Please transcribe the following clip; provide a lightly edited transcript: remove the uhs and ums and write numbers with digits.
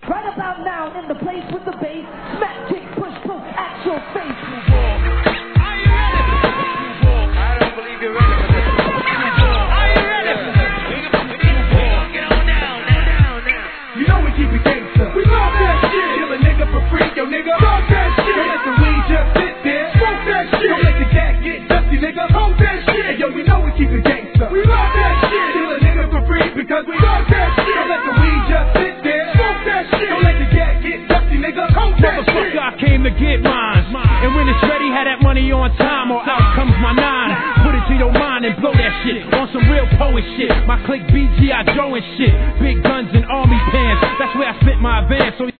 Right about now, in the place with the bass, smack, kick, push, pull, at your face. Are you ready? I don't believe you're ready for this. Are you ready? Get on down, now. You know we keep it gangsta. We love that shit. Kill a nigga for free, yo nigga. Love that shit. Don't let the weed just sit there. Smoke that shit. Don't let the cat get dusty, nigga. Hold that shit. Hey, yo, we know we keep it gangsta. We love that shit. Kill a nigga for free because we love that shit. Don't let the weed just sit there. Smoke that shit. Don't let the cat get dusty, nigga. Hold that shit. Motherfucker, I came to get mine. And when it's ready, have that money on time or out comes my nine. Put it to your mind and blow that shit on some real poet shit. My clique BG, I Joe and shit. Big guns and army pants. That's where I spent my advance. So